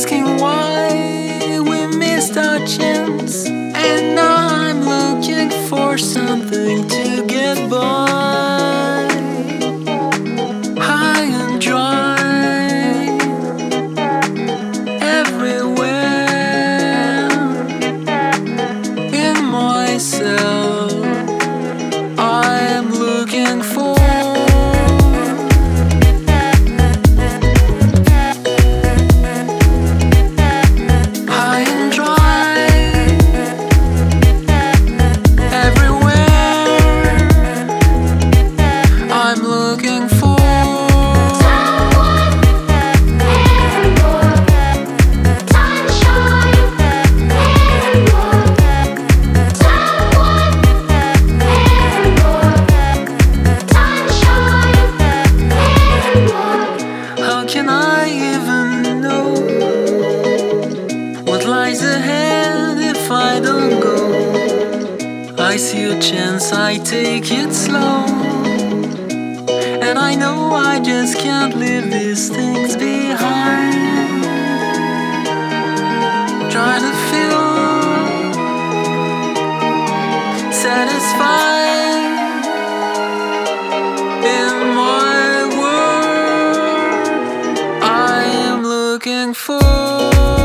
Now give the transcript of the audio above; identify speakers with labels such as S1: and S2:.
S1: asking why we missed our chance, and now I'm looking for something to get by. High and dry, everywhere in myself, I'm looking for. If I don't go, I see a chance, I take it slow. And I know I just can't leave these things behind. Try to feel satisfied in my world. I am looking for